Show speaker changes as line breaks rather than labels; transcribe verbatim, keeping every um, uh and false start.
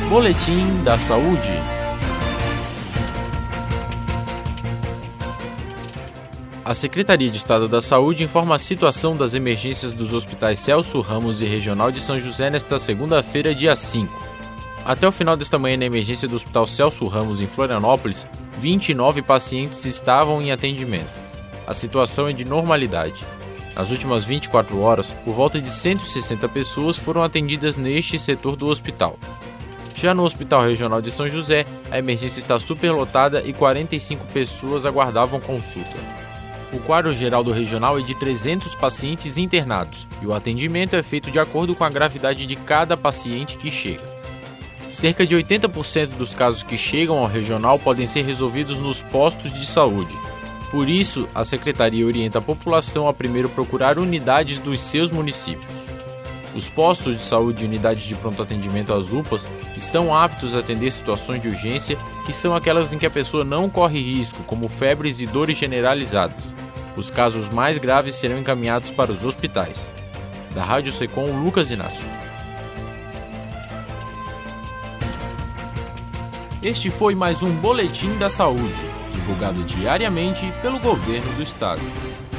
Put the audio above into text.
Boletim da Saúde. A Secretaria de Estado da Saúde informa a situação das emergências dos hospitais Celso Ramos e Regional de São José nesta segunda-feira, dia cinco. Até o final desta manhã, na emergência do Hospital Celso Ramos, em Florianópolis, vinte e nove pacientes estavam em atendimento. A situação é de normalidade. Nas últimas vinte e quatro horas, por volta de cento e sessenta pessoas foram atendidas neste setor do hospital. Já no Hospital Regional de São José, a emergência está superlotada e quarenta e cinco pessoas aguardavam consulta. O quadro geral do regional é de trezentos pacientes internados e o atendimento é feito de acordo com a gravidade de cada paciente que chega. Cerca de oitenta por cento dos casos que chegam ao regional podem ser resolvidos nos postos de saúde. Por isso, a Secretaria orienta a população a primeiro procurar unidades dos seus municípios. Os postos de saúde e unidades de pronto atendimento, as U P As, estão aptos a atender situações de urgência, que são aquelas em que a pessoa não corre risco, como febres e dores generalizadas. Os casos mais graves serão encaminhados para os hospitais. Da Rádio Secom, Lucas Inácio. Este foi mais um Boletim da Saúde, divulgado diariamente pelo Governo do Estado.